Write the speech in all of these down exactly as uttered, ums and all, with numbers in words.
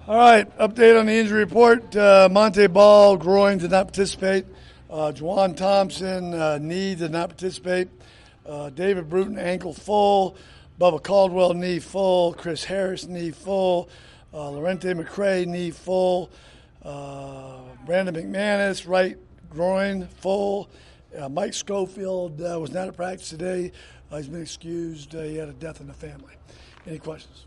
All right, update on the injury report. Uh, Monte Ball, groin, did not participate. Uh, Juwan Thompson, uh, knee, did not participate. Uh, David Bruton, ankle full. Bubba Caldwell, knee full. Chris Harris, knee full. Uh, Lorente McCray, knee full. Uh, Brandon McManus, right groin, full. Uh, Mike Schofield uh, was not at practice today. Uh, he's been excused. Uh, he had a death in the family. Any questions?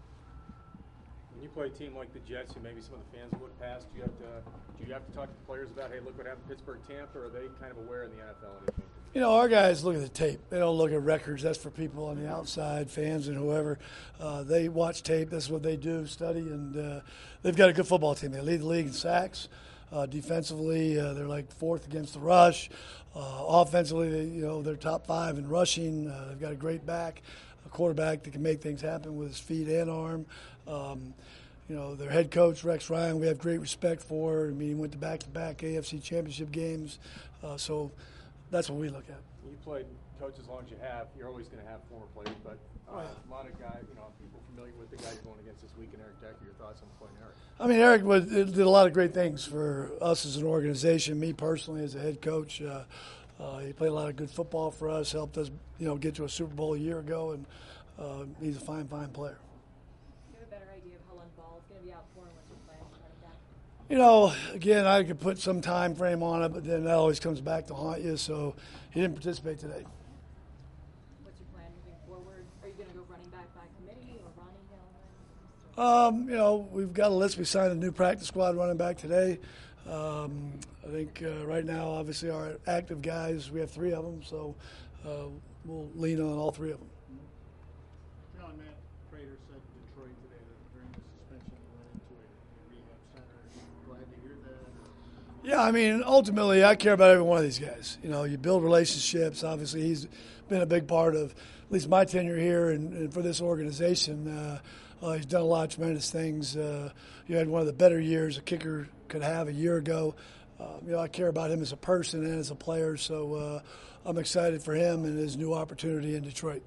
When you play a team like the Jets, who maybe some of the fans would pass, do you have to do you have to talk to the players about, hey, look what happened in Pittsburgh, Tampa, or are they kind of aware in the N F L anything? You know, our guys look at the tape. They don't look at records. That's for people on the outside, fans and whoever. Uh, they watch tape. That's what they do, study, and uh, they've got a good football team. They lead the league in sacks. Uh, defensively, uh, they're like fourth against the rush. Uh, offensively, they, you know, they're top five in rushing. Uh, they've got a great back, a quarterback that can make things happen with his feet and arm. Um, you know, their head coach, Rex Ryan, we have great respect for. I mean, he went to back-to-back A F C championship games. Uh, so that's what we look at. You played coach as long as you have. You're always going to have former players, but uh, a lot of guys, you know, people familiar with the guy you're going against this week in Eric Decker. Your thoughts on playing Eric? I mean, Eric was, did a lot of great things for us as an organization. Me personally, as a head coach, uh, uh, he played a lot of good football for us. Helped us, you know, get to a Super Bowl a year ago, and uh, he's a fine, fine player. Do you have a better idea of how long Ball is going to be out for and what's your plan to try to back? You know, again, I could put some time frame on it, but then that always comes back to haunt you. So he didn't participate today. What's your plan moving forward? Are you going to go running back by committee or Ronnie Hill? Um, you know, we've got a list. We signed a new practice squad running back today. Um, I think uh, right now, obviously, our active guys, we have three of them, so uh, we'll lean on all three of them. John, Matt Prater said in Detroit today that during the suspension he went into a, a rehab center. Are you glad to hear that? Yeah, I mean, ultimately, I care about every one of these guys. You know, you build relationships. Obviously, he's been a big part of at least my tenure here and, and for this organization. Uh, uh, he's done a lot of tremendous things. Uh, you had one of the better years a kicker could have a year ago. Uh, you know, I care about him as a person and as a player, so uh, I'm excited for him and his new opportunity in Detroit.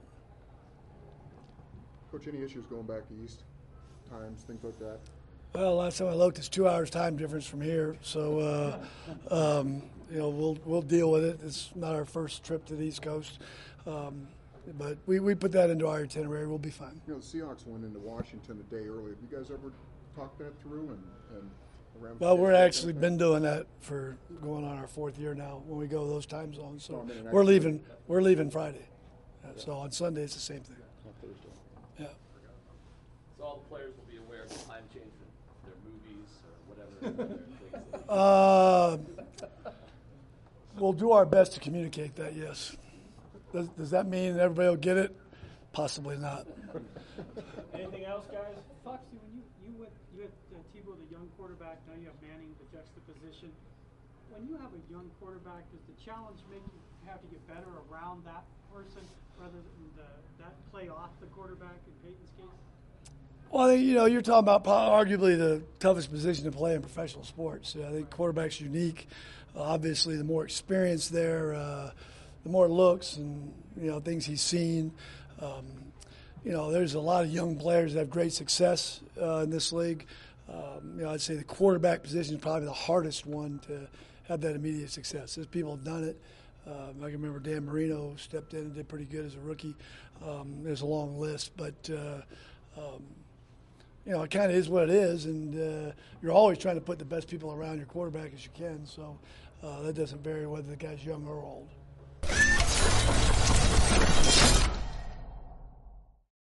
Coach, any issues going back east, times, things like that? Well, last time I looked, it's two hours time difference from here, so uh, um, you know we'll we'll deal with it. It's not our first trip to the East Coast, um, but we, we put that into our itinerary. We'll be fine. You know, the Seahawks went into Washington a day early. Have you guys ever talked that through and, and around? Well, we're actually been doing that for going on our fourth year now when we go those time zones. So No, I mean, we're leaving we're leaving Friday, so on Sunday it's the same thing. Not Thursday. Yeah. So all the players will be aware of the time change in their movies or whatever. Uh, we'll do our best to communicate that, yes. Does, does that mean everybody will get it? Possibly not. Anything else, guys? Foxy, when you you went you had uh, Tebow, the young quarterback. Now you have Manning, the juxtaposition. When you have a young quarterback, does the challenge make you have to get better around that person rather than the, that play off the quarterback in Peyton's case? Well, I think, you know, you're talking about arguably the toughest position to play in professional sports. I think quarterback's unique. Uh, obviously, the more experience there, uh, the more looks and, you know, things he's seen. Um, you know, there's a lot of young players that have great success uh, in this league. Um, you know, I'd say the quarterback position is probably the hardest one to have that immediate success. There's people have done it. Um, I can remember Dan Marino stepped in and did pretty good as a rookie. Um, there's a long list, but uh, um, you know, it kind of is what it is, and uh, you're always trying to put the best people around your quarterback as you can. So uh, that doesn't vary whether the guy's young or old.